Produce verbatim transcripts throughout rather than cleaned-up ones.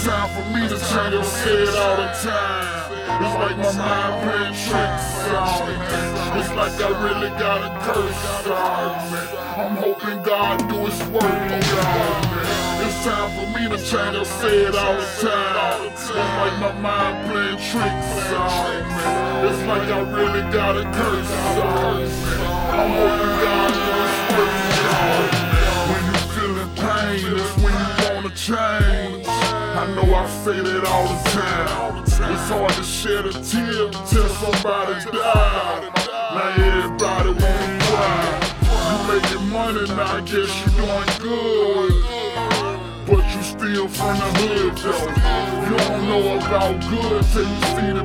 It's time for me to change. I say it all the time. It's like my mind playing tricks on me. It's like I really got a curse on me. I'm hoping God do his work on me. It's time for me to change. I say it all the time. It's like my mind playing tricks on me. It's like I really got a curse on me. I'm hoping God do his work on me. When you feeling pain, it's when you wanna change. I know I say that all the time. It's hard to shed a tear till somebody died. Now everybody wanna cry. You making money now, I guess you doing good, but you still from the hood though. You don't know about good till you see the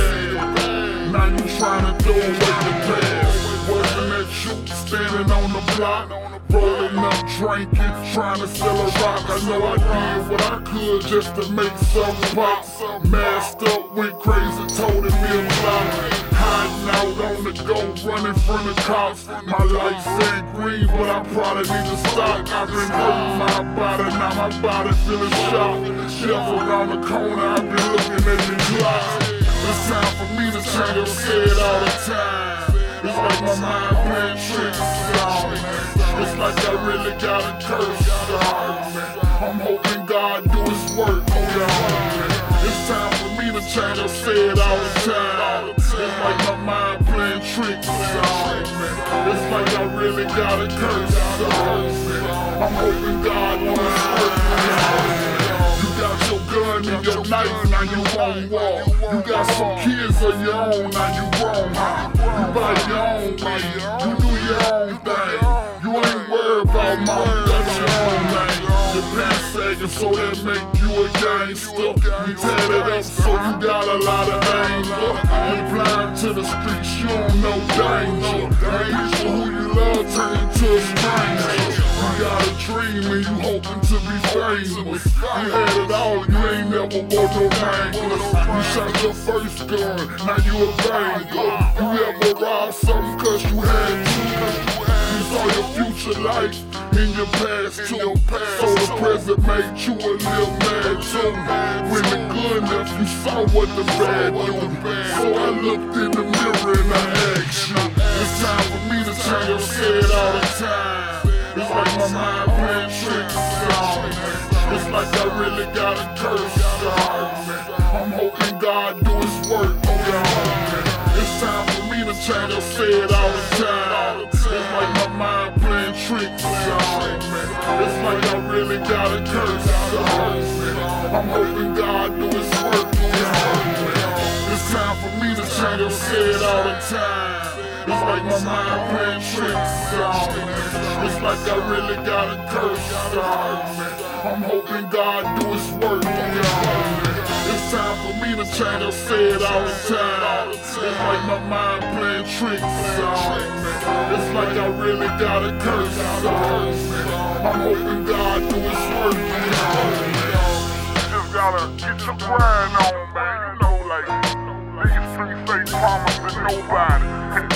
bad. Now you tryna throw away the past. Wasn't that you standing on the block, rolling up, drinking, trying to sell a rock? I know I did what I could just to make something pop. Masked up, went crazy, told him me a block. Hiding out on the go, running from the cops. My life said green, but I probably need to stop. I've been hurting my body, now my body feeling shocked. Chef around the corner, I've been looking at the clock. It's time for me to change, I say it all the time. It's like my mind playing tricks on me. It's like I really got a curse on me. I'm hoping God do his work on me. It's time for me to change, I say it all the time. It's like my mind playing tricks on me. It's like I really got a curse on me. I'm hoping God do his work on me. You got your gun and your knife, now you won't walk. You got some kids of your own, now you grown, huh? You buy your own way, you do your own thing. You ain't worried about mom, that's your own thing. Your pants sagging so that make you a gangster. You tatted up so you got a lot of anger. You blind to the streets, you don't know danger. Ain't for who you love, turn into a stranger. You got a dream and you hoping to be famous. You had it all, you ain't never wore no necklace. You shot your first gun, now you a banger. You ever robbed something cause you had to? You saw your future life in your past too. So the present made you a little mad too. When the good left, you saw what the bad do. So I looked in the mirror and I asked you. It's time for me to change, I say it all the time. It's like my mind playing tricks on me. It's like I really got a curse on me. I'm hoping God do his work on me. It's time for me to change, I say it all the time. It's like my mind playing tricks on me. It's like I really got a curse on me. I'm hoping God do his work on me. It's time for me to change, I say it all the time. It's like my mind playing tricks on me. It's like I really got a curse on me. I'm hoping God do his work on me. It's time for me to change, I say it all the time. It's like my mind playing tricks on me. It's like I really got a curse on me. I'm hoping God do his work on me. You just gotta get your grind on, man. You know, like, these streets ain't promising nobody.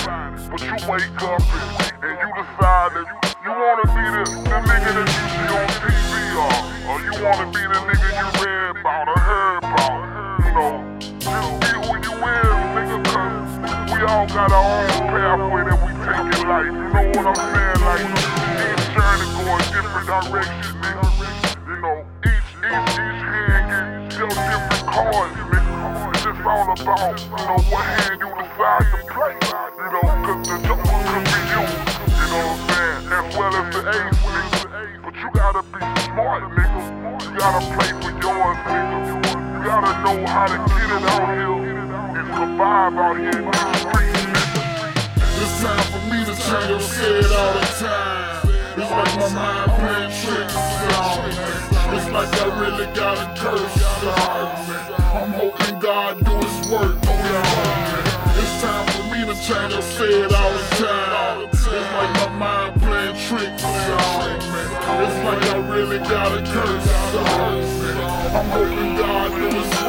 But you wake up and, and you decide that you, you wanna be the, the nigga that you see on T V, or, or you wanna be the nigga you read about or heard about. You know, just be who you is, nigga, cause we all got our own pathway that we take in life. You know what I'm saying? Like, each journey go in different directions, nigga. You know, each, each, each hand get dealt different cards, nigga. It's just all about, you know, what hand you decide to play. You know, cause the joker could be you, you know what I'm saying, as well as the ace, nigga. But you gotta be smart, nigga. You gotta play for yours, nigga. You gotta know how to get it out here and survive out here in these streets, nigga. It's time for me to change, I say it all the time. It's like my mind playing tricks on me. It's like I really got a curse on me. I'm hoping God do his work on me. It's time for me to change, I say it all the time. It's like my mind playing tricks on me. It's like I really got a curse on me. I'm hoping God do his work.